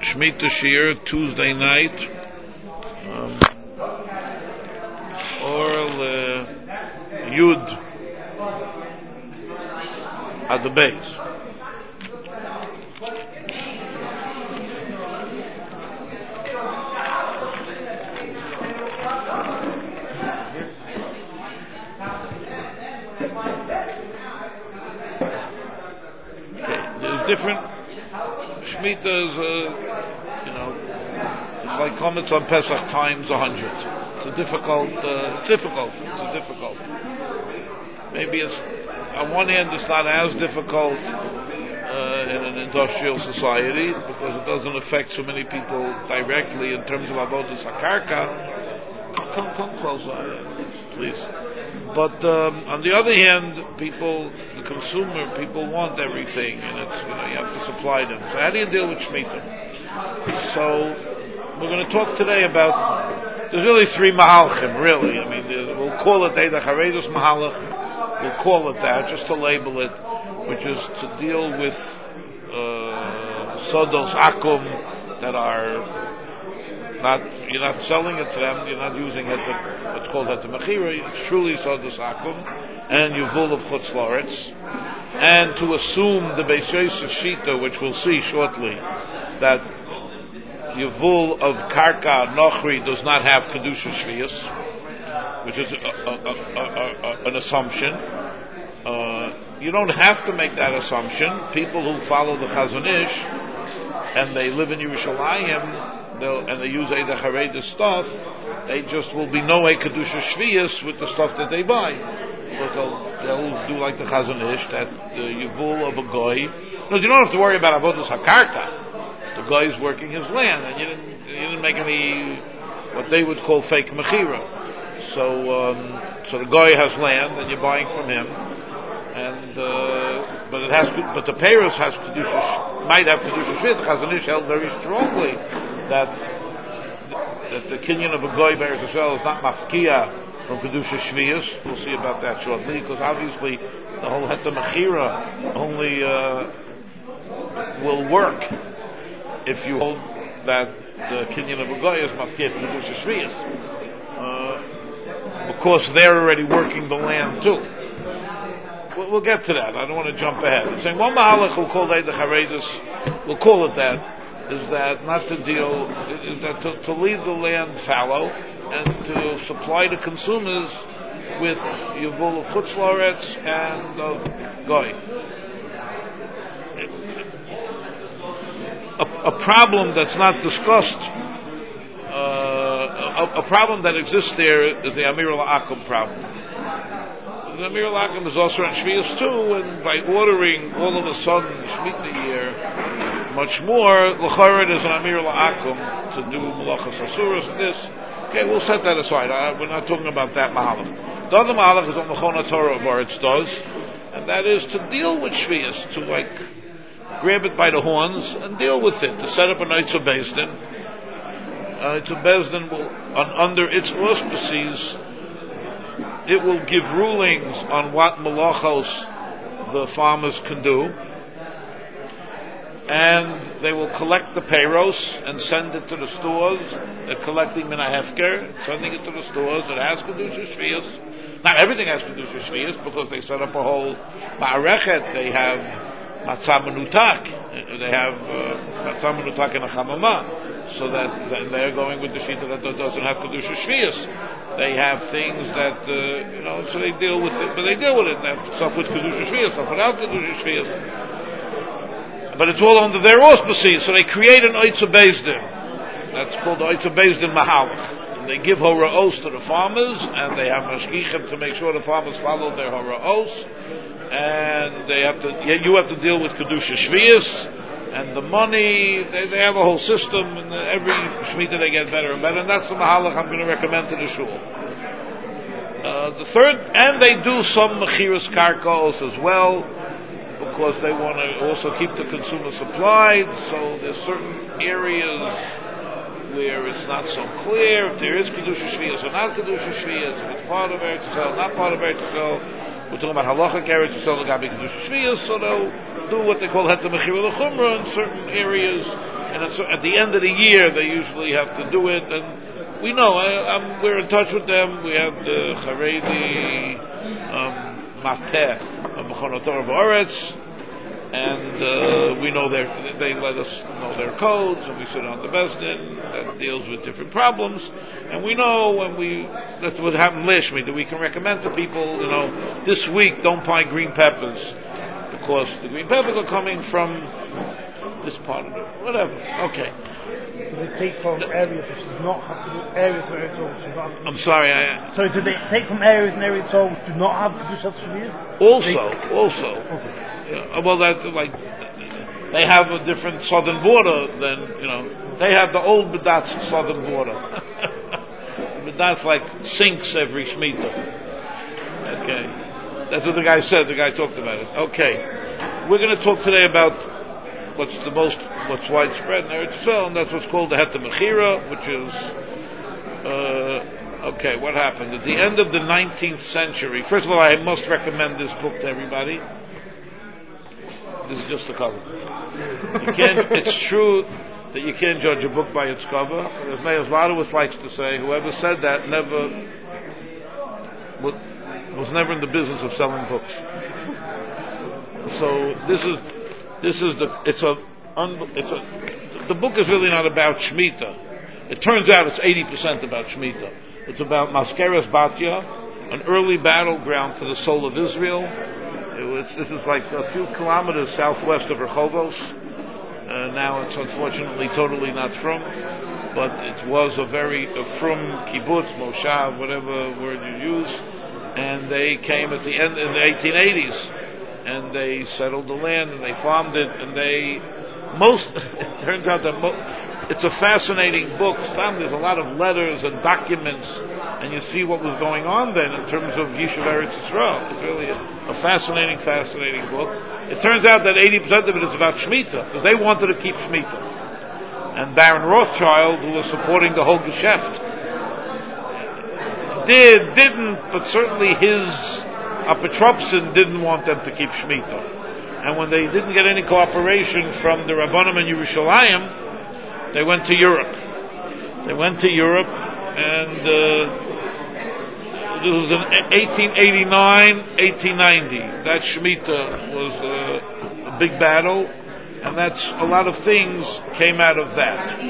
Shemitah Shir, Tuesday night, or Yud at the base. There's different Shemitahs, it's like comments on Pesach times 100. It's a difficult. Maybe it's, on one hand, it's not as difficult in an industrial society because it doesn't affect so many people directly in terms of avodas hakarka. Come closer, please. But on the other hand, the consumer, people want everything, and it's you have to supply them. So how do you deal with Shemitah? So we're going to talk today about. There's really three mahalchim, really. I mean, we'll call it Eidach Haredus Mahalach. We'll call it that, just to label it, which is to deal with sodos akum that are you're not selling it to them, you're not using it, what's called het mechira, it's truly sodos akum, and yuvul of chutz la'aretz, and to assume the Beis Yosef Shita, which we'll see shortly, that Yevul of Karka Nochri does not have Kedusha Shvius, which is an assumption. You don't have to make that assumption. People who follow the Chazon Ish and they live in Yerushalayim and they use Eidach Haredus stuff, they just will be no Kedusha Shvius with the stuff that they buy. But they'll do like the Chazon Ish, that the Yevul of a Goy. No, you don't have to worry about Avodas HaKarka. The guy is working his land, and you didn't make any what they would call fake mechira. So the guy has land, and you're buying from him, and but the payros might have kedusha shviyas. The Chazon Ish held very strongly that the kinyan of a guy bears Israel is not mafkia from kedusha shviyas. We'll see about that shortly, because obviously the whole heta mechira only will work if you hold that the kinyan of a goy is mafkir from kedusha shviyas, because they're already working the land too. We'll get to that. I don't want to jump ahead. I'm saying one mahalach we'll call Eidach Haredus, we'll call it that, is that not to deal, is that to leave the land fallow and to supply the consumers with yevul of chutz la'aretz and of goy. A problem that's not discussed, a problem that exists there is the Amir al-Akum problem. The Amir al-Akum is also on Shvius too, and by ordering all of a sudden Shemitah year much more, l'chayra there's an Amir al-Akum to do Malachas Asuras and this. Okay, we'll set that aside. We're not talking about that mahalach. The other mahalach is on the Chona Torah of Oretz does, and that is to deal with Shvius, to grab it by the horns and deal with it, to set up a Eitzel Beis Din. Eitzel Beis Din will, under its auspices, it will give rulings on what malachos the farmers can do, and they will collect the payros and send it to the stores. They're collecting min hafker, sending it to the stores. It has kedusha shviyas. Not everything has kedusha shviyas because they set up a whole ma'arechet. They have matzah menutak. They have matzah menutak in a chamama, so that they're going with the shita that doesn't have kedusha shviyas. They have things that so they deal with it, but they deal with it. They have stuff with kedusha shviyas, stuff without kedusha shviyas. But it's all under their auspices, so they create an Eitzel Beis Din. That's called the Eitzel Beis Din Mahalach. They give hora'os to the farmers, and they have mashgichim to make sure the farmers follow their hora'os. And you have to deal with kedusha shviyas and the money. They have a whole system, and every shmita they get better and better. And that's the mahalach I'm going to recommend to the shul. The third, and they do some mechiras karkos as well, because they want to also keep the consumer supplied. So there's certain areas where it's not so clear if there is kedusha shviyas or not kedusha shviyas, if it's part of Eretz Yisrael, not part of Eretz Yisrael. We're talking about halachic Eretz Yisrael, legabi kedusha shviyas, so they'll do what they call het mechira l'chumra in certain areas, and so at the end of the year they usually have to do it, and we know, we're in touch with them. We have the Haredi Mateh of Mechonot Torah V'Oretz, and we know they let us know their codes, and we sit on the Besdin that deals with different problems, and we know that's what happened last week, that we can recommend to people, this week don't buy green peppers, because the green peppers are coming from this part of it, whatever. Okay. Do they take from areas which do not have areas where it's all should not have? I'm sorry. So do they take from areas and areas so do not have kedushas shvius? Also. Yeah, well, that's like they have a different southern border than they have the old B'dat's southern border. B'dat's like sinks every Shemitah. Okay, that's what the guy said. The guy talked about it. Okay, we're going to talk today about what's widespread in Eretz Yisrael, and that's what's called the Heter Mechira, which is what happened at the end of the 19th century. First of all, I must recommend this book to everybody. This is just the cover. It's true that you can't judge a book by its cover. As Meir Zlotowitz likes to say, whoever said that was never in the business of selling books. So the book is really not about Shemitah. It turns out it's 80% about Shemitah. It's about Maskeres Batya, an early battleground for the soul of Israel. This is like a few kilometers southwest of Rehovos. Now it's unfortunately totally not frum, but it was a frum kibbutz, moshav, whatever word you use. And they came at the end in the 1880s, and they settled the land and they farmed it, and it turns out that it's a fascinating book. There's a lot of letters and documents, and you see what was going on then in terms of Yishuv Eretz Yisrael. It's really a fascinating book. It turns out that 80% of it is about Shemitah, because they wanted to keep Shemitah. And Baron Rothschild, who was supporting the whole Geschäft, didn't, but certainly his Apotropsin didn't want them to keep Shemitah. And when they didn't get any cooperation from the Rabbanim in Yerushalayim, they went to Europe. And it was in 1889, 1890. That Shemitah was a big battle, and a lot of things came out of that.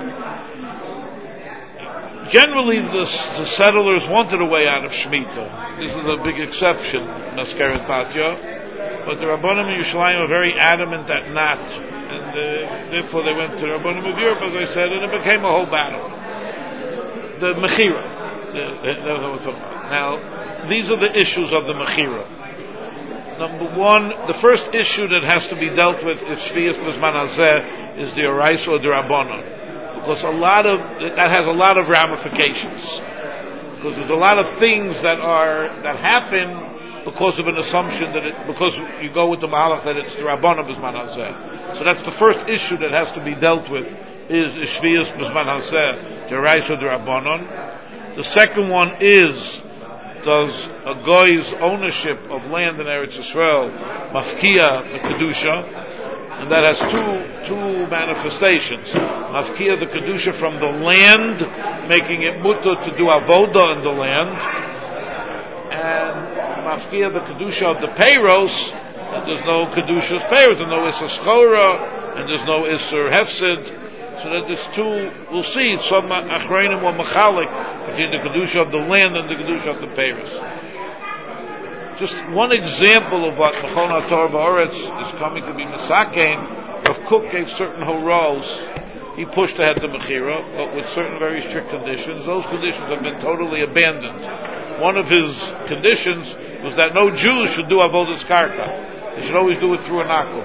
Generally, the settlers wanted a way out of Shemitah. This is a big exception, Maskeret Batya. But the Rabbanim in Yerushalayim were very adamant that not. And therefore they went to the Rabbanim of Europe, as I said, and it became a whole battle. The Mechira. That's what we're talking about. Now, these are the issues of the Mechira. Number one, the first issue that has to be dealt with if Shvius B'zman Hazeh is the Oraisa or the Rabbanon. Because that has a lot of ramifications. Because there's a lot of things that happen because of an assumption because you go with the Mahalach that it's the Rabbanon B'zman Hazeh. So that's the first issue that has to be dealt with is Shvius B'zman Hazeh, the Oraisa or the Rabbanon. The second one is, does a goy's ownership of land in Eretz Yisrael mafkia the kedusha, and that has two manifestations. Mafkia the kedusha from the land, making it mutter to do avoda in the land, and mafkia the kedusha of the peiros, that there's no kedusha's peiros, there's no isser schora, and there's no isser hefsid. So that there's two, we'll see, some achreinim were machalik between the kedusha of the land and the kedusha of the peiros. Just one example of what Mechonot Torah V'Oretz is coming to be Misakein. Rav Kook gave certain horos. He pushed ahead the Mechira, but with certain very strict conditions. Those conditions have been totally abandoned. One of his conditions was that no Jews should do avodas karka. They should always do it through an akum.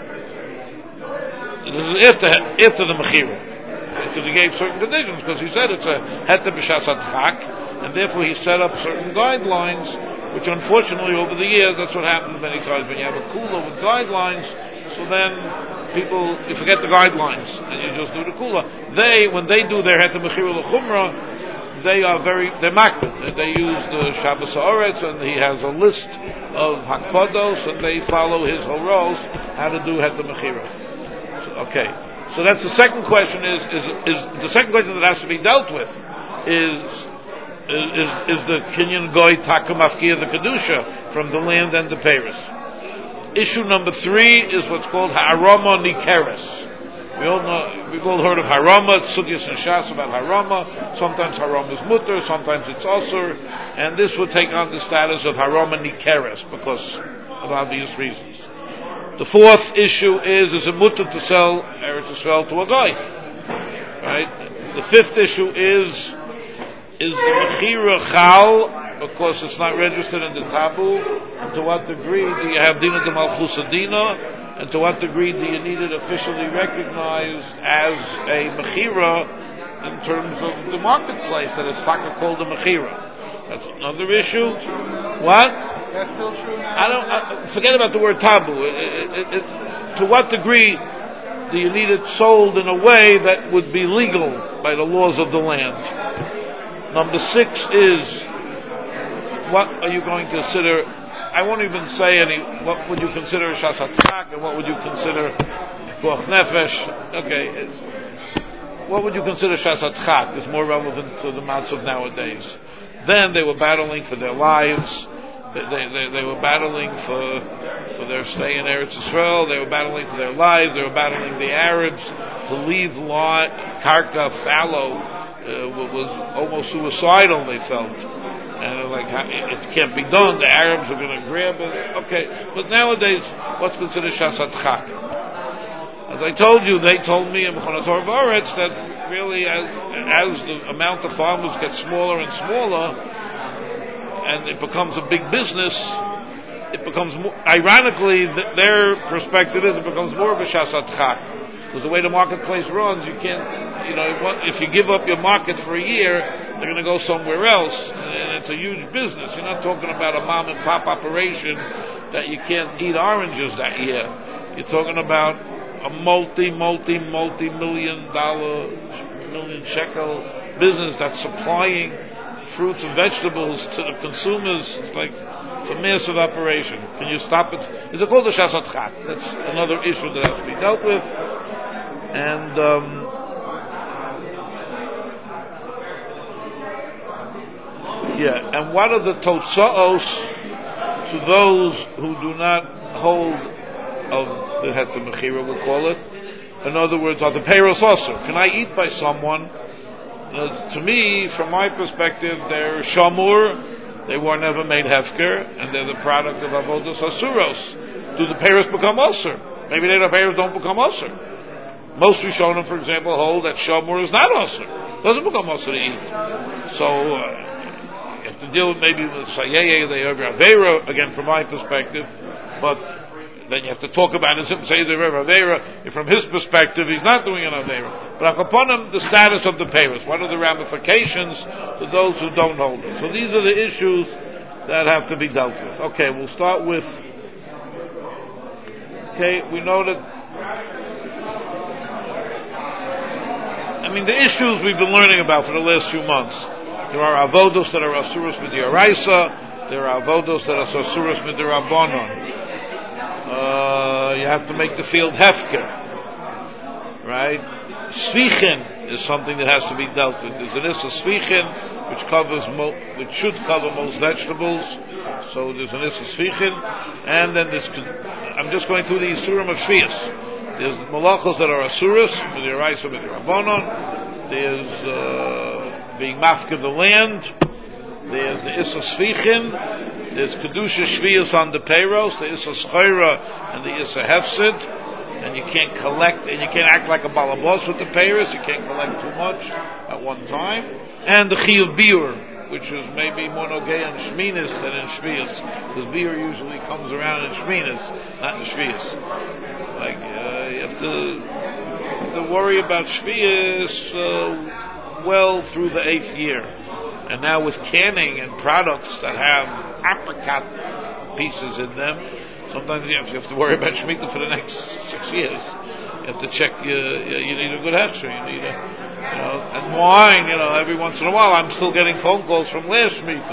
This is after the Mechira. Because he gave certain conditions, because he said it's a heter b'shas adchak, and therefore he set up certain guidelines, which unfortunately over the years, that's what happens many times when you have a kula with guidelines, so then you forget the guidelines, and you just do the kula. When they do their heter mechira l'chumra, they're makbid. They use the Shabbos Haaretz, and he has a list of hakpados, and they follow his horos, how to do heter mechira. Okay. So that's the second question. Is the second question that has to be dealt with is the Kinyan Goy Taka Mafkiya the Kedusha from the land and the Paris. Issue number 3 is what's called Harama Nikeres. We've all heard of Harama, it's Sugyas and Shas about Harama. Sometimes Harama is mutter, sometimes it's Asur, and this would take on the status of Harama Nikeres because of obvious reasons. The fourth issue is it mutter to sell Eretz Yisrael to a guy? Right? The fifth issue is the Mechira Chal, because it's not registered in the Tabu, and to what degree do you have Dina de Malchus Adina, and to what degree do you need it officially recognized as a Mechira in terms of the marketplace, that it's taka called a Mechira. That's another issue. What? That's still true now? Forget about the word Tabu. To what degree do you need it sold in a way that would be legal by the laws of the land? Number 6 is, what are you going to consider? I won't even say what would you consider Shas HaTchak and what would you consider Pikuach Nefesh? Okay. What would you consider Shas HaTchak is more relevant to the mouths of nowadays. Then they were battling for their lives. They were battling for their stay in Eretz Yisrael. They were battling for their lives. They were battling the Arabs to leave Karka fallow. Was almost suicidal, they felt. And like, it can't be done. The Arabs are going to grab it. Okay, but nowadays, what's considered Shas HaTchak? As I told you, they told me in Mechonat Torah V'Aretz that really, as the amount of farmers gets smaller and smaller, and it becomes a big business, it becomes more, ironically, their perspective is it becomes more of a Shas HaTchak. Because the way the marketplace runs, you can't, if you give up your market for a year, they're going to go somewhere else, and it's a huge business. You're not talking about a mom and pop operation that you can't eat oranges that year. You're talking about a multi-million shekel business that's supplying fruits and vegetables to the consumers. It's a massive operation. Can you stop it? Is it called the Shas HaTchak? That's another issue that has to be dealt with. And and what are the totzaos to those who do not hold of the Heter Mechira, we'll call it? In other words, are the peiros also? Can I eat by someone? To me, from my perspective, they're shamur, they were never made hefker, and they're the product of avodas hasuros. Do the peiros become osur? Maybe the peiros don't become osur. Most Rishonim, for example, hold that shamur is not osur. Doesn't become osur to eat. So, you have to deal maybe with sayeye, they have avera, again from my perspective, but then you have to talk about it and say the avera. From his perspective, he's not doing an avera. But upon him, the status of the peiros. What are the ramifications to those who don't hold it? So these are the issues that have to be dealt with. Okay, we'll start with. Okay, we know that. The issues we've been learning about for the last few months. There are avodos that are asuros midiraisa. There are avodos that are asuros midirabonon. You have to make the field hefker, right? Svichin is something that has to be dealt with. There's an issa svichin which should cover most vegetables. So there's an issa svichin, and then I'm just going through the isurim of shvius. There's malachos that are asuros midiraisa midirabonon. There's being mafka the land. There's the issa svichin. There's kedusha shvius on the peiros. The issa schayra and the issa hefsid. And you can't collect, and you can't act like a balabos with the peiros. You can't collect too much at one time. And the chiyuv biur, which is maybe more nogay in shminis than in shvius, because biur usually comes around in shminis, not in shvius. You have to worry about shvius well through the 8th year. And now with canning and products that have apricot pieces in them, sometimes you have to worry about Shemitah for the next 6 years. You have to check, you need a good hechsher, you need and wine, every once in a while I'm still getting phone calls from last Shemitah.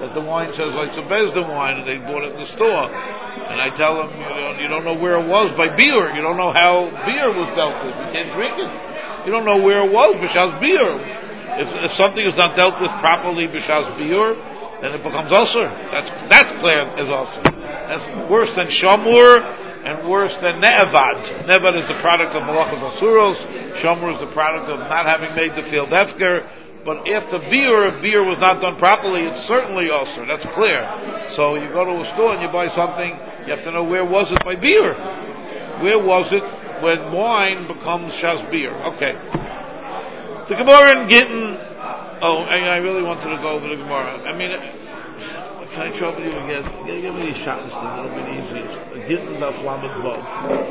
that the wine says like it's a Bezdin wine and they bought it in the store. And I tell them, you don't know where it was by beer. You don't know how beer was dealt with. You can't drink it. You don't know where it was, b'shas beer. If something is not dealt with properly, b'shas beer, then it becomes ulcer. That's clear as ulcer. That's worse than shamur and worse than ne'evad. Ne'evad is the product of malachas asuros. Shamur is the product of not having made the field hefker. But after beer, if beer was not done properly, it's certainly ulcer. That's clear. So you go to a store and you buy something, you have to know where was it by beer. Where was it when wine becomes shas beer? Okay. So Gemara in Gittin. Oh, I really wanted to go over the Gemara. I mean, can I trouble you again? Give me these shots. It'll be the easiest. Gittin daf lamed vav.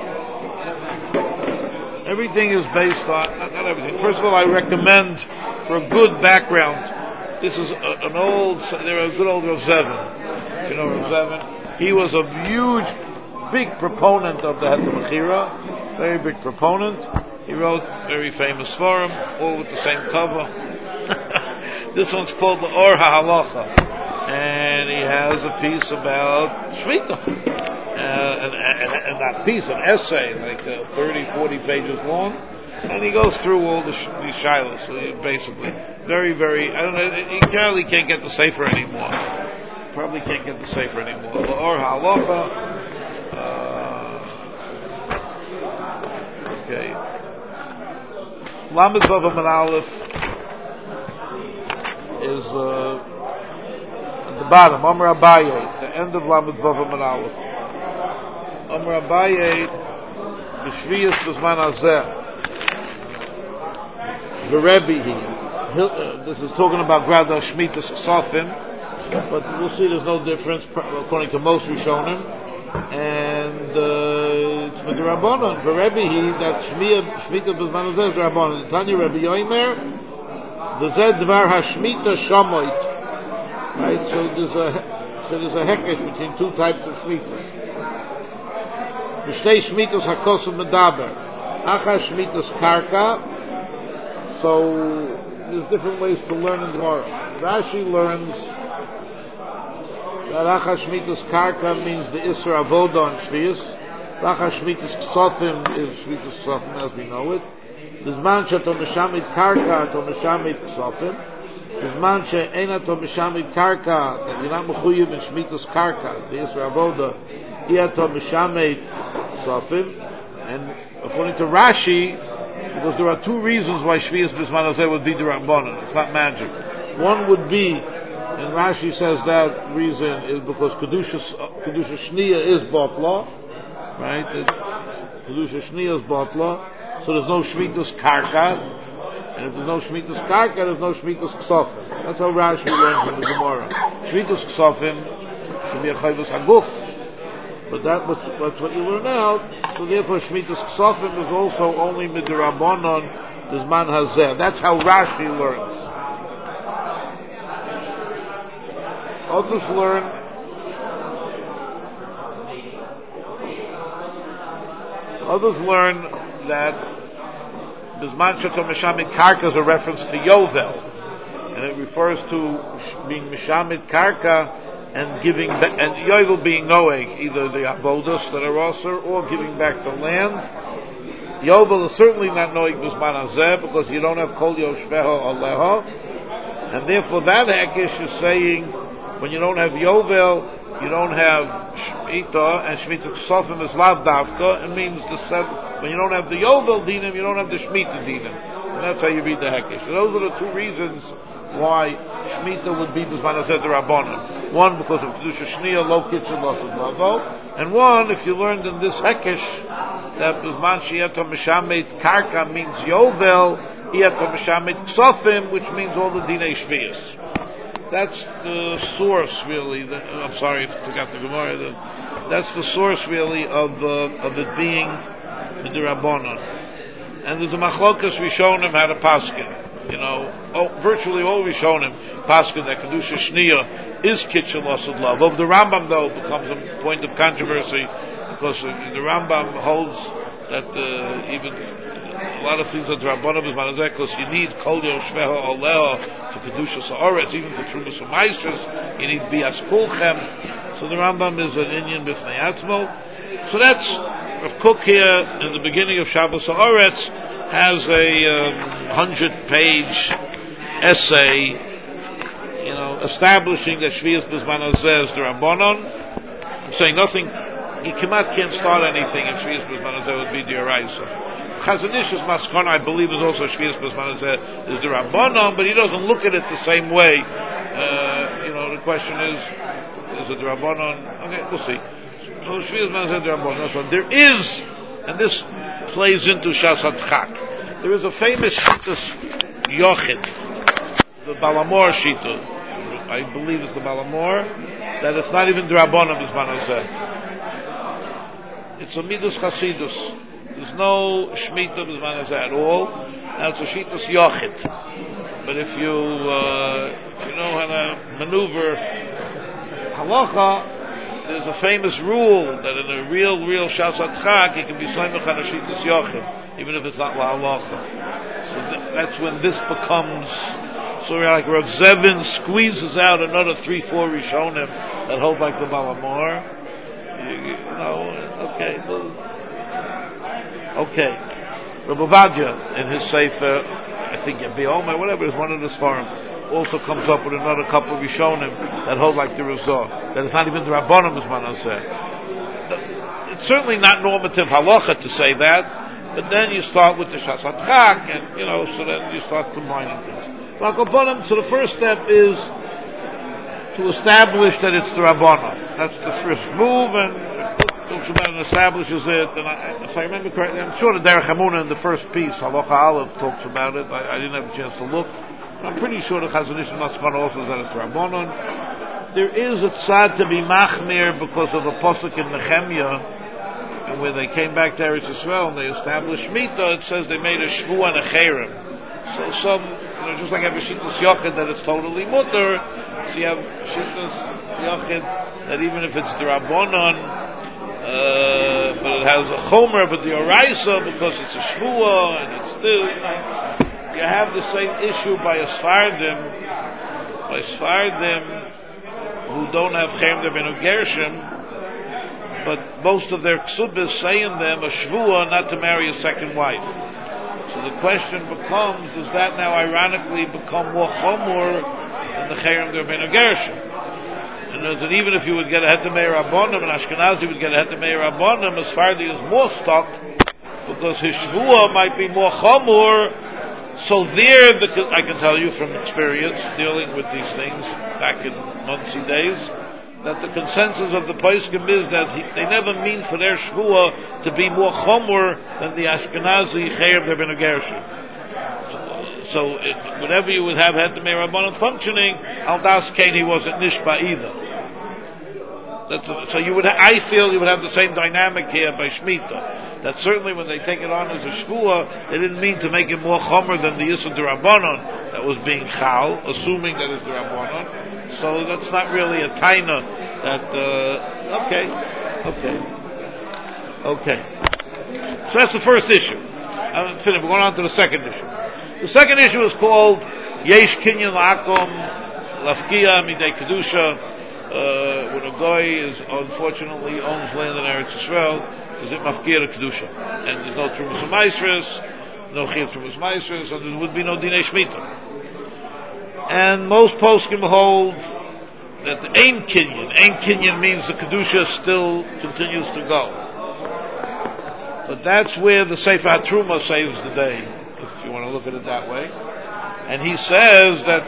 Everything is based on, not everything. First of all, I recommend, for a good background, this is they're a good old Rav Zevin. You know Rav Zevin? He was a huge, big proponent of the Heter Mechira, very big proponent. He wrote very famous forum, all with the same cover. This one's called the Or HaHalacha. And he has a piece about Shmita. And that piece, an essay, like 30, 40 pages long, and he goes through all these shilas. So basically, very, very. I don't know. He probably can't get the sefer anymore. Probably can't get the sefer anymore. Or halacha. Okay. Lamed Vav Amud Aleph is at the bottom. Amar Abaye, the end of Lamed Vav Amud Aleph. Amar Abaye, b'shviyas b'zman hazeh, v'rebihi. This is talking about Grada Shmitas Ksafim, but we'll see there's no difference according to most Rishonim, and it's Midrabanan. V'rebihi, that Shmita b'zman hazeh is Drabanan. Tanya Rebbe Yomer, v'zeh dvar hashmita shamoit. Right, so there's a hekesh between two types of shmitas. B'shtei shmitas hakosav medaber. Acha shmitas karka. So there's different ways to learn in Gemara. Rashi learns that acha shmitas karka means the isra avoda on shvius. Acha shmitas ksofim is shmitas ksofim as we know it. B'zman she'ato meshamit karka, ato meshamit ksofim. B'zman she'ein ato meshamit karka, that you're not mechuyev in shmitas karka, the isra avoda. Iato mishamet sofim, and according to Rashi, because there are two reasons why Shviyas B'zman Hazeh would be the Rabbanan. It's not magic. One would be, and Rashi says that reason is because Kedusha Shniya is Botla, right? Kedusha Shniya is Botla, so there's no Shmitas Karka, and if there's no Shmitas Karka, there's no Shmitas Ksofim. That's how Rashi learns in the Gemara. Shmitas Ksofim should be a Chayvus Haguf. But that's what you learn out. So therefore, Shmitas Ksofim is also only Midrabanon B'zman Hazeh. That's how Rashi learns. Others learn that B'zman She'ato Meshamit Karka is a reference to Yovel, and it refers to being Meshamit Karka and giving back, and Yovel being Noeg, either the Abodos that are also, or giving back the land. Yovel is certainly not Noeg B'zman Hazeh, because you don't have Kol Yoshveho Aleho, and therefore that Hekesh is saying, when you don't have Yovel, you don't have Shmita, and Shmita Ksofim is Lav Davka. It means when you don't have the Yovel Dinim, you don't have the Shmita Dinim. And that's how you read the Hekesh. So those are the two reasons why Shmita would be B'zman Hazeh the Rabbanon. One, because of Kedusha Shniya, Lo Kitchen, Losad Lavo. And one, if you learned in this Hekesh, that B'zman She'ato Meshamet Karka means Yovel, Iato Meshamet Ksofim, which means all the Dinei Shviyas. That's the source, really. I'm sorry if I forgot the Gemara. That's the source, really, of it being the Rabbanon. And there's a machlokas Rishonim had a paskin. Virtually all Rishonim paskin that Kedusha Shniya is Kitchen Losad Love. Of the Rambam, though, becomes a point of controversy, because the Rambam holds that even a lot of things are Rabbanan Bisman Hazeh, because you need Kol Yoshveha Oleha for Kedushas Haaretz, even for Trumas U'Maisros, you need Bias Kulchem. So the Rambam is an Inyan B'fnei Atzmo. So that's, Rav Kook here, in the beginning of Shabbos Haaretz, has a 100-page essay, establishing that Shvius B'zman Hazeh is the Rabbanon. I'm saying nothing, you can't start anything if Shvius B'zman Hazeh would be the Oraisa. Chazon Ish's Maskana, I believe, is also Shvius B'zman Hazeh is the Rabbanon, but he doesn't look at it the same way. The question is it the Rabbanon? Okay, we'll see. So Shvius B'zman Hazeh is the Rabbanon, that's one. There is, and this plays into Shas HaTchak, there is a famous Shittas Yochid, the Balamor Shita, I believe it's the Balamor, that it's not even Drabonim B'zman Hazeh. It's a Midas Chasidus. There's no Shemitah B'zman Hazeh at all. Now it's a Shitas Yochid. But if you know how to maneuver Halacha, there's a famous rule that in a real Shas HaTchak, you can be Soymech on a Shitas Yochid, even if it's not La Halacha. So that's when this becomes. So like Rav Zevin squeezes out another 3-4 Rishonim that hold like the Balamor. Okay. Rav Ovadia in his Sefer, I think Bioma, whatever, is one of the Sfarim, also comes up with another couple of Rishonim that hold like the Rizah, that it's not even the Rabbanim B'zman Hazeh. It's certainly not normative halacha to say that, but then you start with the Shas HaTchak, and so then you start combining things. So the first step is to establish that it's the Rabbanon. That's the first move, and talks about and establishes it. And if I remember correctly, I'm sure the Derech Hamunah in the first piece, Halacha Aleph, talks about it. I didn't have a chance to look. I'm pretty sure the Chazon Ish Maskana also says that it's Rabbanon. There is a tzad to be machmir because of a posuk in Nehemiah, and when they came back to Eretz Yisrael and they established Shemitah, it says they made a shvu and a cherem. So some, just like every Shittas Yochid that it's totally mutter, so you have Shittas Yochid that even if it's the Rabbanon, but it has a Chomer of the Oraisa because it's a Shvua and it's still, you have the same issue by Sfardim who don't have Chem Benu Gershom, but most of their ksubas say in them a Shvua not to marry a second wife. So the question becomes, does that now ironically become more chomor than the Cherem Benu Gershom? And that even if you would get a Hetemei Rabbanim, and Ashkenazi would get a Hetemei Rabbanim, as Fardi is more stuck, because his Shvua might be more chomor. So there, I can tell you from experience, dealing with these things back in Muncie days, that the consensus of the Poskim is that they never mean for their Shvua to be more Chomer than the Ashkenazi Cherem Benu Gershom. So whenever you would have Hetemei Rabbanon functioning, Al Das Kain, he wasn't Nishba either. So I feel you would have the same dynamic here by Shemitah. That certainly when they take it on as a Shvua, they didn't mean to make it more Chomer than the Yisud Rabbanon that was being Chal, assuming that it's the Rabbanon. So that's not really a taina that, okay. So that's the first issue. I'm finished. We're going on to the second issue. The second issue is called Yesh Kinyan La'akom Lafkia Midei Kedusha. When a guy unfortunately owns land in Eretz Yisrael, is it Mafkia to Kedusha? And there's no Trumas U'Maisros, no Chiv Trumas U'Maisros, and there would be no Dinei Shemitah. And most poskim hold that the Ein Kinyan means the Kedusha still continues to go. But that's where the Sefer HaTruma saves the day, if you want to look at it that way. And he says that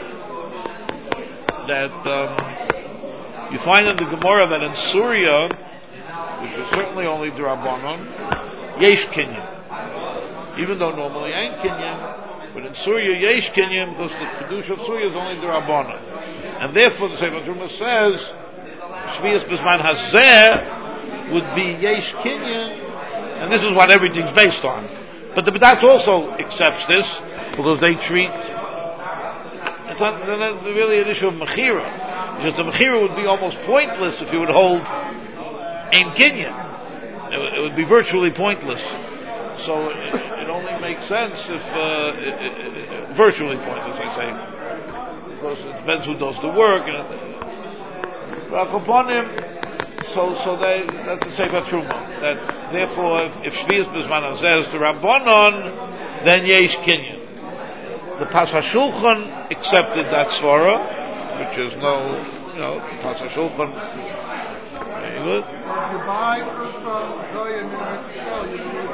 you find in the Gemara that in Surya, which is certainly only D'Rabbanon, Yesh Kinyan. Even though normally Ein Kinyan, but in Surya, Yesh Kinyan, because the Kedusha of Surya is only the Rabbanon. And therefore, the Sefer Truma says, Shvius B'zman Hazeh would be Yesh Kinyan, and this is what everything's based on. But the B'datz also accepts this, because they treat, it's not really an issue of Mechira, because the Mechira would be almost pointless if you would hold Ein Kinyan. It would be virtually pointless. So it only makes sense if virtually pointless, I say, because it depends who does the work. And upon him, so that's the Sefer Truma. That therefore, if Shvius B'zman Hazeh is the Rabbanon, then Yesh Kinyan. The Pas HaShulchan accepted that svara, which is no, Pas HaShulchan. Very good. If you buy fruit from Goyim in Eretz Yisrael, you believe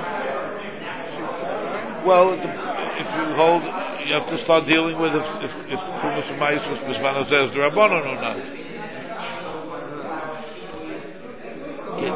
in well, if you hold, you have to start dealing with if Trumas Ma'asos B'zman Hazeh is the Rabbanon or not. The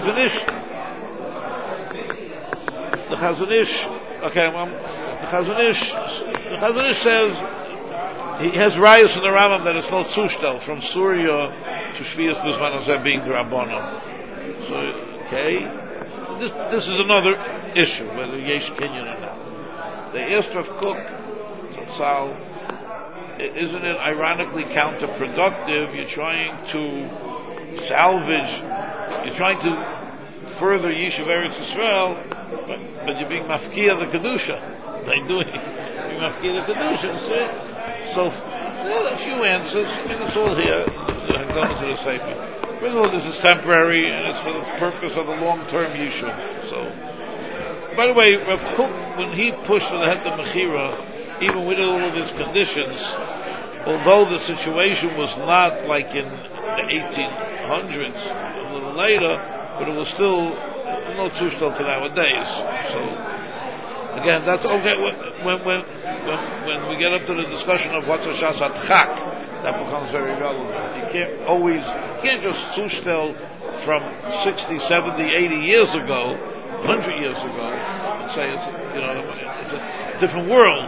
Chazon Ish, okay, the Chazon Ish says he has rayos in the Rambam that it's no Zushtel from Surya to Shvius B'zman Hazeh being the Rabbanon. So, okay, this is another issue, whether Yesh Kinyan or not. The asked Rav Kook, Tzal, isn't it ironically counterproductive? You're trying to salvage, you're trying to further Yishuv Eretz Yisrael, but you're being mafkia the Kedusha. They're doing being mafkia the Kedusha. So a few answers. I mean, it's all here. Going into the Sefer. First of all, this is temporary, and it's for the purpose of the long-term Yishuv. So, by the way, Rav Kook, when he pushed for the Heter Mechira, even with all of his conditions, although the situation was not like in the 1800s, a little later, but it was still no Zushtel to nowadays. So, again, that's okay. When we get up to the discussion of what's a Shas HaTchak, that becomes very relevant. You can't just Zushtel from 60, 70, 80 years ago, 100 years ago, and say it's a different world.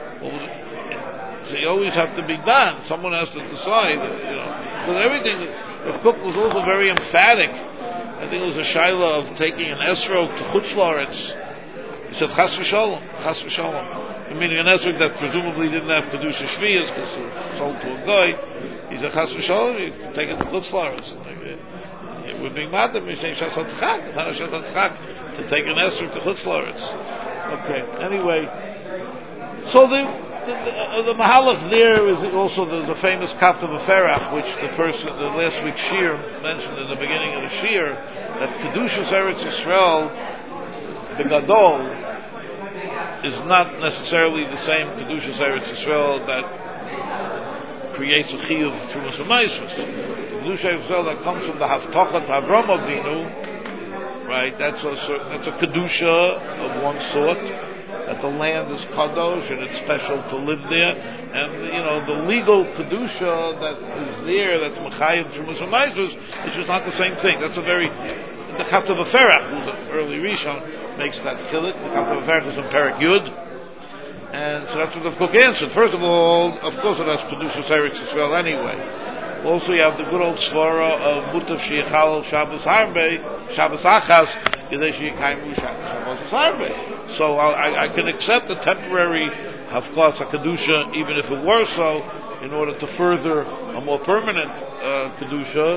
So you always have to be done. Someone has to decide, because everything. Rav Kook was also very emphatic. I think it was a shaila of taking an esrog to Chutz La'aretz. He said Chas v'Shalom, Chas v'Shalom. Meaning an esrog that presumably didn't have kedusha shviyas because it was sold to a guy. He said Chas v'Shalom, you can take it to Chutz La'aretz. We're being mad at me saying Shas HaTchak. It's not a Shas HaTchak to take an esrog to Chutz La'aretz. Okay. Anyway, so the Mahalach there is also, there's a famous Kafta V'Ferach, which the last week's Shir mentioned in the beginning of the Shir, that Kedushas Eretz Yisrael, the Gadol, is not necessarily the same Kedushas Eretz Yisrael that creates a Chiyuv Trumas V'Maisos. The Kedushas Eretz Yisrael that comes from the Haftachat Avram Avinu, right, that's a Kedusha of one sort, that the land is kadosh and it's special to live there, and the legal kedusha that is there, that's mechayim trumas v'maisos, it's just not the same thing. That's the Kafta V'Ferach, who's an early Rishon, makes that chiluk. The Kafta V'Ferach is in Perek Yud, and so that's what the Kook answered. First of all, of course it has kedusha Eretz Yisrael anyway. Also, you have the good old svara of mutav sheyachal Shabbos Harbe, Shabbos Achas, Yidei sheyikaymu Shabbos Harbe. So I can accept the temporary Hafkas HaKedusha, even if it were so, in order to further a more permanent Kedusha.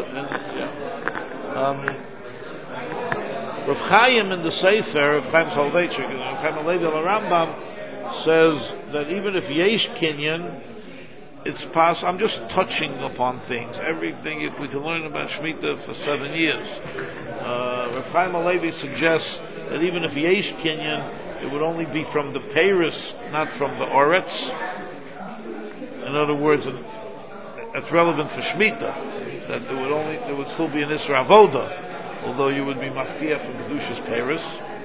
Rav Chaim in the Sefer, Rav Chaim Soloveitchik, Rav Chaim Alevi al Rambam, says that even if Yesh Kinyan, it's possible. I'm just touching upon things. Everything we can learn about Shemitah for 7 years. Rav Chaim Alevi suggests that even if Yesh Kinyan, it would only be from the Peiros, not from the Oretz. In other words, that's relevant for Shemitah, that there would still be an Isra Avoda, although you would be mafkia from Kedushas Peiros.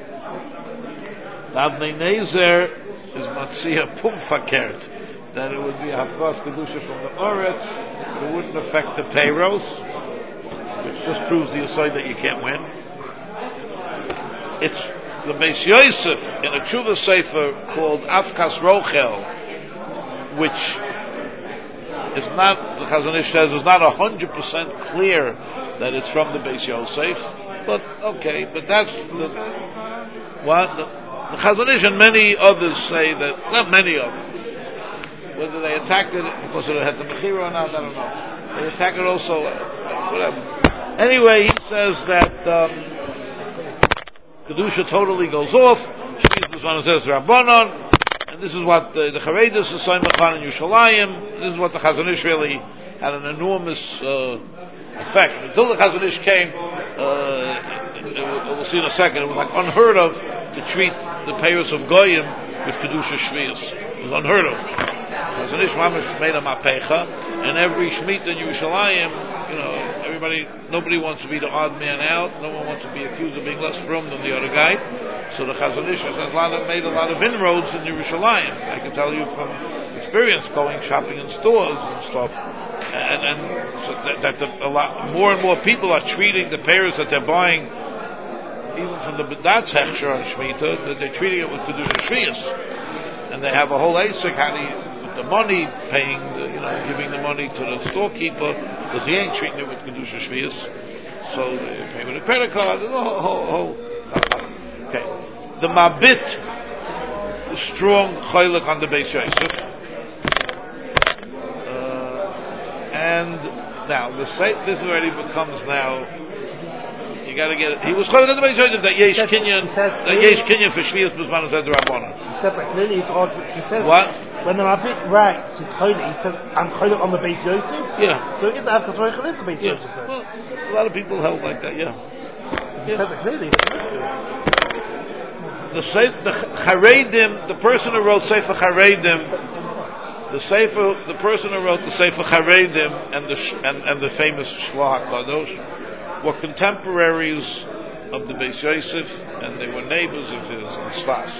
Avnei Nezer is Matzia Pum Fakert, that it would be a Hafkas Kedusha from the Oretz, it wouldn't affect the Peiros, which just proves the aside that you can't win. It's the Beis Yosef in a Tshuva Sefer called Afkas Rochel, which is not, the Chazon Ish says, is not 100% clear that it's from the Beis Yosef, but okay, but that's the Chazon Ish and many others say that, not many of them, whether they attacked it because it had the Mechira or not, I don't know. They attack it also, whatever. Anyway, he says that Kedusha totally goes off. Shvius B'Zman says Rabbanon. And this is what the Chareidis is saying Mechan in Yerushalayim. This is what the Chazon Ish really had an enormous effect. Until the Chazon Ish came, we'll see in a second, it was like unheard of to treat the payers of Goyim with Kedusha Shvius. It was unheard of. Chazon Ish Mamash made a mapecha, and every Shemitah in Yerushalayim, nobody wants to be the odd man out. No one wants to be accused of being less frum than the other guy. So the Chazon Ish has made a lot of inroads in Yerushalayim. I can tell you from experience going shopping in stores and stuff. And so that a lot more and more people are treating the payers that they're buying, even from the B'datz Hechsher on Shemitah, that they're treating it with Kedusha Shvius. And they have a whole asik, with the money, giving the money to the storekeeper, because he ain't treating it with Kedusha Shvius. So they pay with a credit card. Okay. The Mabit, the strong chaylik on the Beis Yosef. And now, this already becomes now, you gotta get it. He was chaylik on the Beis Yosef that Yesh Kinyan for Shvius B'Zman said the Rabbanon. He said that clearly, he says, what? When the Mabit writes his chaylik, he says, I'm chaylik on the Beis Yosef. Yeah. So it is Avkas Roichel is the Beis Yosef. Well, a lot of people held like that, yeah. He says it clearly, the Charedim, the person who wrote Sefer Charedim, the person who wrote the Sefer Charedim and the famous Shloach Kadosh were contemporaries of the Beis Yosef, and they were neighbors of his in Sfas.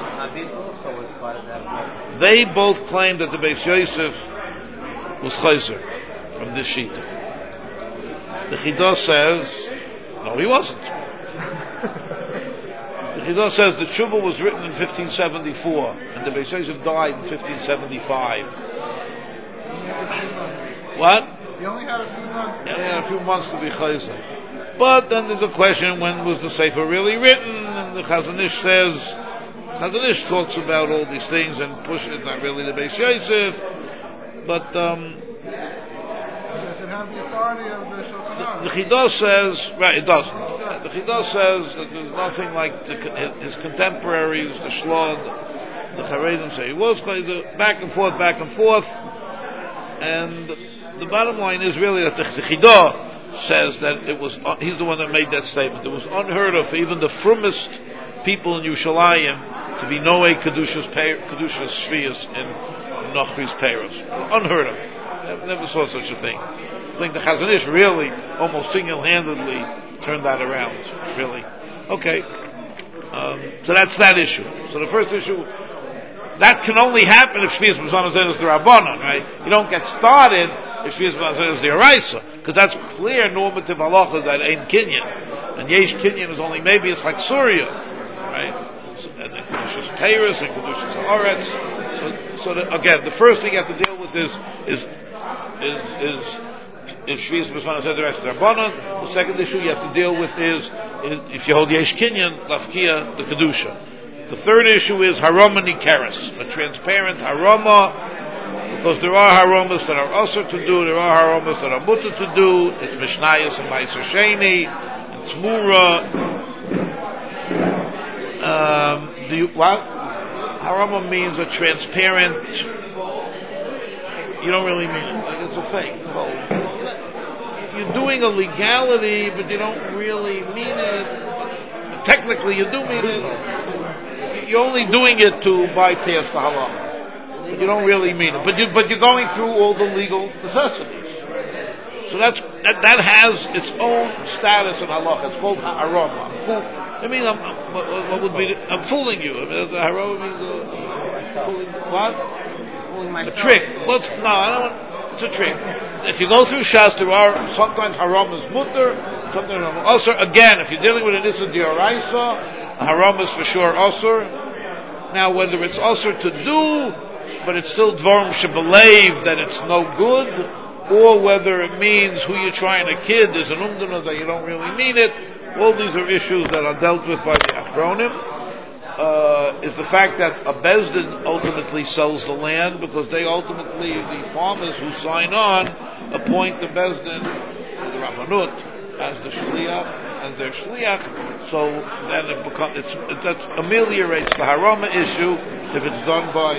They both claimed that the Beis Yosef was Chayzer from this Shita. The Chidah says, no, he wasn't. The Chidah says the Tshuva was written in 1574, and the Beis Yosef died in 1575. What? He only had a few months. Yeah, a few months to be Chayzer. But then there's a question, when was the Sefer really written? And the Chazon Ish says, Chazon Ish talks about all these things and pushes it, not really the Beis Yosef, but Does it have the authority of the Shulchan Aruch? the Chidah says, right, it doesn't. The Chidah says that there's nothing like his contemporaries, the Shlod, the Charedim say he was back and forth, and the bottom line is really that the Chidah says that it was, he's the one that made that statement. It was unheard of for even the frummest people in Yerushalayim to be no way Kedushas Shvius in Nochri's Peiros. Unheard of. Never saw such a thing. I think the Chazon Ish really almost single-handedly turned that around. Really. Okay. So that's that issue. So the first issue, that can only happen if Shvius B'Zman is the Rabbanon, right? You don't get started if Shvius B'Zman is the Araisa, because that's clear normative halacha that ain't Kinyan. And Yesh Kinyan is only, maybe it's like Surya, right? And then Kedushas Peiros and Kedushas Haaretz. So again, the first thing you have to deal with is Shvius B'Zman is the Rabbanon. The second issue you have to deal with is if you hold Yesh Kinyan, Lafkia, the Kedusha. The third issue is Haroma Nikeres, a transparent Haroma, because there are Haromas that are also to do, there are Haromas that are mutter to do. It's Mishnayos and Meiser Sheni, and Tzmura. What? Haroma means a transparent, you don't really mean it, like it's a fake. So, you're doing a legality, but you don't really mean it. But technically you do mean it. You're only doing it to bypass the halacha. But you don't really mean it. But you're going through all the legal necessities. So that has its own status in halacha. It's called haroma. I'm fooling you. I mean, the haroma means fooling what? A trick. I don't want. It's a trick. If you go through Shas, there are sometimes haromas mutter, sometimes haromas osur. Again, if you're dealing with an issa d'oraisa, haram is for sure osur. Now, whether it's osur to do, but it's still dvarim shebelev that it's no good, or whether it means who you're trying to kid, there's an umdana that you don't really mean it. All these are issues that are dealt with by the Achronim. Is the fact that a Bezdin ultimately sells the land, because they ultimately, the farmers who sign on, appoint the Bezdin, the Rabbanut, as the shliach, as their shliach, so then that ameliorates the harama issue if it's done by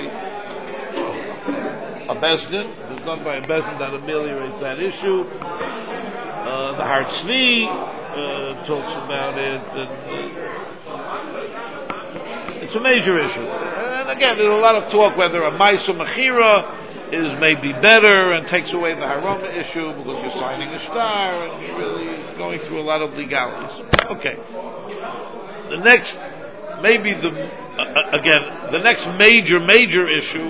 a bezdin. If it's done by a bezdin, that ameliorates that issue. The Har Tzvi talks about it, and it's a major issue. And again, there's a lot of talk whether a Maisa Mechira is maybe better and takes away the Harama issue because you're signing a star and you're really going through a lot of legalities. Okay. The next, the next major issue,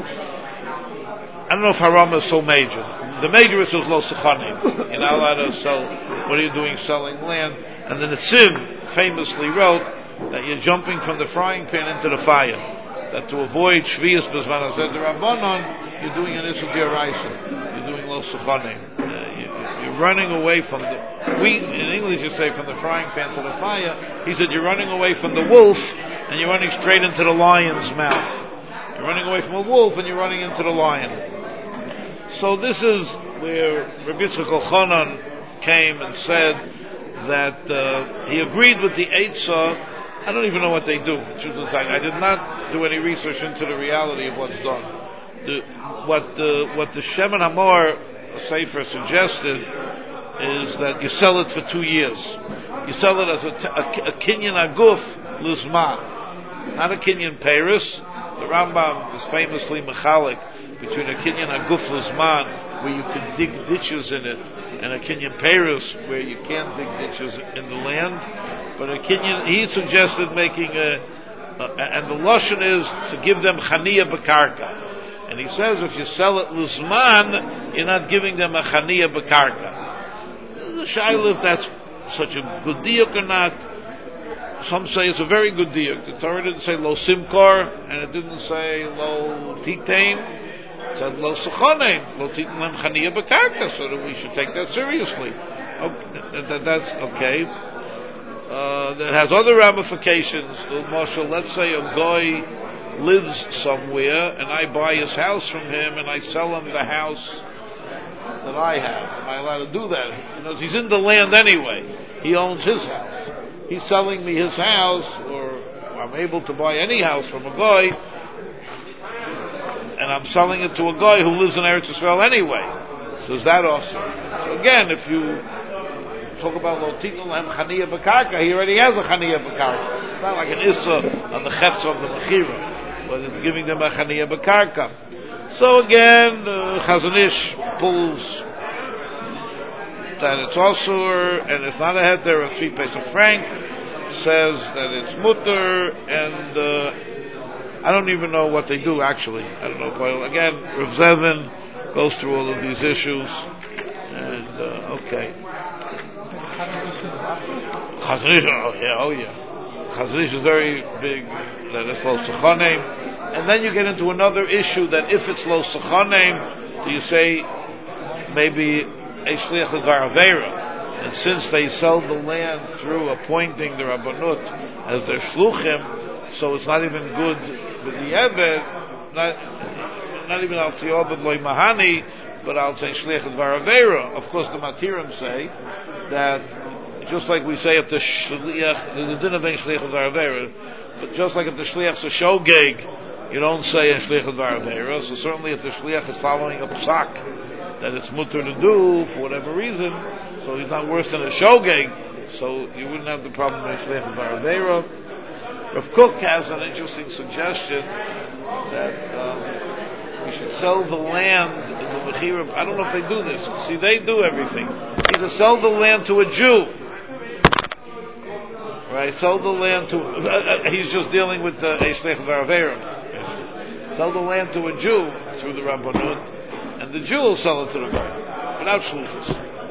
I don't know if Harama is so major. The major issue is Lo Sechanim. You're not allowed to sell, what are you doing selling land? And the Netziv famously wrote that you're jumping from the frying pan into the fire. That to avoid Shvius B'zman Hazeh D'Rabbanan, you're doing an Issur D'Oraisa. You're doing Lo Sechanim. You're running away from in English you say from the frying pan to the fire. He said you're running away from the wolf and you're running straight into the lion's mouth. You're running away from a wolf and you're running into the lion. So this is where Rabbi Yitzchak Elchanan came and said that he agreed with the Eitzah. I don't even know what they do. I did not do any research into the reality of what's done. What the Shemen Hamor Sefer suggested is that you sell it for 2 years. You sell it as a Kinyan Aguf Lizman, not a Kinyan Paris. The Rambam is famously mechalik between a Kinyan Aguf Lizman, where you can dig ditches in it, and a Kinyan Paris, where you can't dig ditches in the land. But a Kinyan, he suggested making and the Lashon is to give them Chaniya B'karka. And he says if you sell it Lizman, you're not giving them a Chaniya B'karka. The Shaila, if that's such a good diuk or not, some say it's a very good diuk. The Torah didn't say Lo Simkor, and it didn't say Lo Titain. It said Lo Sechanim, Lo Titain Lem Chaniya B'karka, so that we should take that seriously. Okay, that's okay. That has other ramifications. Marshall, let's say a guy lives somewhere and I buy his house from him and I sell him the house that I have. Am I allowed to do that? Because he's in the land anyway. He owns his house. He's selling me his house, or I'm able to buy any house from a guy, and I'm selling it to a guy who lives in Eretz Yisrael anyway. So is that awesome? So again, if you talk about Lo Titan Lahem Chaniya B'karka, he already has a Chaniya B'karka. It's not like an Issa on the Chefza of the Mechira, but it's giving them a Chaniya B'karka. So again, Chazon Ish pulls that it's Asur, and it's not a heter. A 3 Pesach franc says that it's mutter, and I don't even know what they do actually. I don't know. Again, Rav Zevin goes through all of these issues, and okay. Chazon Ish, oh yeah. Chazon Ish is very big. That it's Lo Sechanim, and then you get into another issue that if it's Lo Sechanim, do you say maybe a shliach l'dvar avera, and since they sell the land through appointing the Rabbanut as their shluchim, so it's not even good with the Eved, not even al tiyobed loy mahani, but I'll say shliach l'dvar avera. Of course, the Matirim say that just like we say if the shliach, the din of ein shliach l'dvar avera, but just like if the shliach's a shogeg, you don't say a shliach l'dvar avera. So certainly if the shliach is following a psak that it's mutter to do for whatever reason, so he's not worse than a shogeg, so you wouldn't have the problem with Shleich Bar Avera. Rav Kook has an interesting suggestion that we should sell the land in the Mechira. I don't know if they do this. See, they do everything. Either sell the land to a Jew, right? Sell the land to, he's just dealing with the Shleich Bar Avera. Sell the land to a Jew through the Rabbanut, and the Jew will sell it to the guy without shluchus.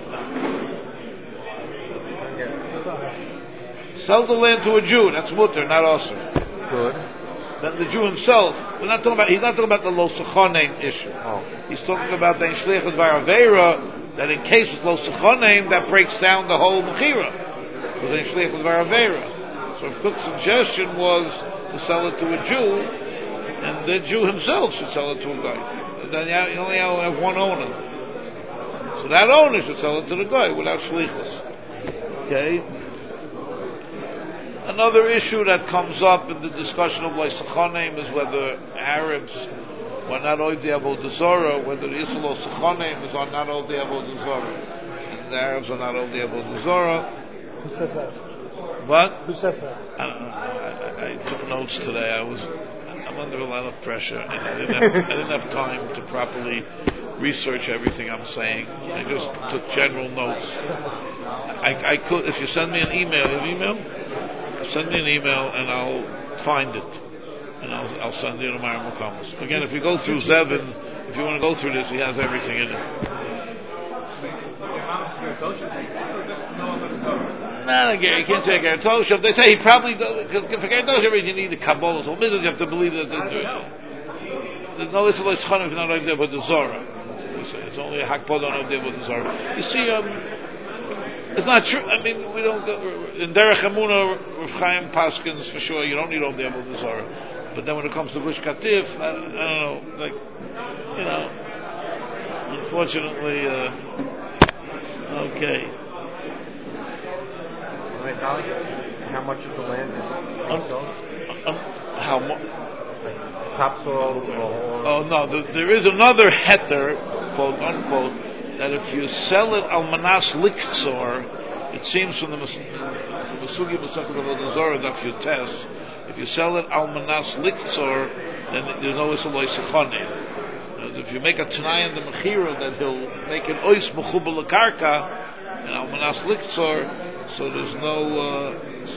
Sell the land to a Jew, that's mutter, not also. Good. Then the Jew himself, he's not talking about the Lo Sechanim issue. Oh. He's talking about the Shliach Bar Avera, that in case with Lo Sechanim, that breaks down the whole Mechira. With the Shliach Bar Avera. So if Cook's suggestion was to sell it to a Jew, and the Jew himself should sell it to a guy. Then you only have one owner. So that owner should sell it to the guy without shlichus. Okay. Another issue that comes up in the discussion of Leisachonim is whether Arabs were not Oidei Avodah Zarah, whether the Yisrael Leisachonim is on not Oidei Avodah Zarah, and the Arabs are not Oidei Avodah Zarah. Who says that? What? Who says that? I took notes today. I'm under a lot of pressure, and I didn't have time to properly research everything I'm saying. I just took general notes. I could, if you send me an email, you have email? Send me an email and I'll find it, and I'll send you tomorrow Mukamas. Again, if you go through Zevin, if you want to go through this, he has everything in it. No, you can't say Ger Toshav. They say he probably does, because for Ger Toshav you need a Kabbalah, so you have to believe that they're doing it. There's no Yisrael Leisachonim if not right there, but the Zorah. It's only a Hakbod on there, but the Zorah. You see, it's not true. I mean, we don't. In Derech Emunah, Rav Chaim Paskins for sure. You don't need all the Avodah Zarah. But then when it comes to Gush Katif, I don't know. Like, unfortunately, okay. How much of the land is how much? Topsoil? Oh no, there is another heter, quote unquote, that if you sell it almanas liktzor, it seems from the Sugi Masachet of Avodah Zarah Daf Yotes, if you sell it almanas liktzor, then there's no Yisrael Leisachonim. If you make a Tanai in the Mechira that he'll make an ois mechubel lekarka and almanas liktzor, so there's no.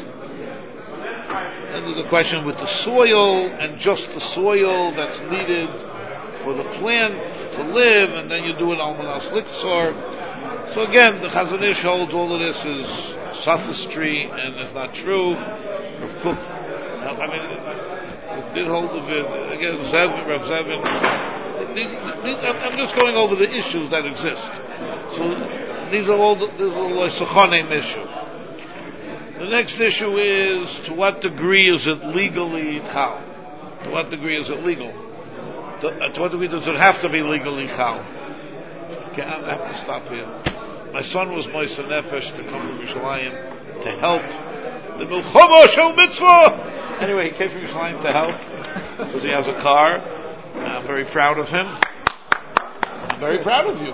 Then there's the question with the soil and just the soil that's needed for the plant to live, and then you do an almanas liktzor. So again, the Chazon Ish holds all of this is sophistry and it's not true. Rav Kook, I mean, it did hold of it. Again, Rav Zevin. I'm just going over the issues that exist. So these are all the Leisachonim issue. The next issue is, to what degree is it legally chal? To what degree is it legal? To what degree does it have to be legally chal? Okay, I have to stop here. My son was Moisa Nefesh to come from Yerushalayim to help the Milchama Shel Mitzvah. Anyway, he came from Yerushalayim to help because he has a car. I'm very proud of him. I'm very proud of you.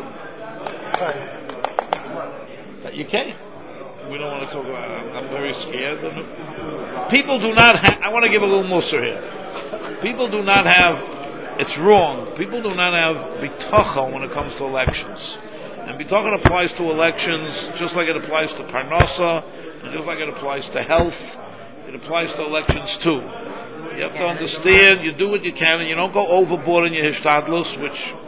That you came. We don't want to talk about it. I'm very scared. People do not I want to give a little musar here. People do not have, it's wrong, people do not have bitachon when it comes to elections. And bitachon applies to elections just like it applies to parnasa, and just like it applies to health, it applies to elections too. You have to understand, you do what you can, and you don't go overboard in your hishtadlus, which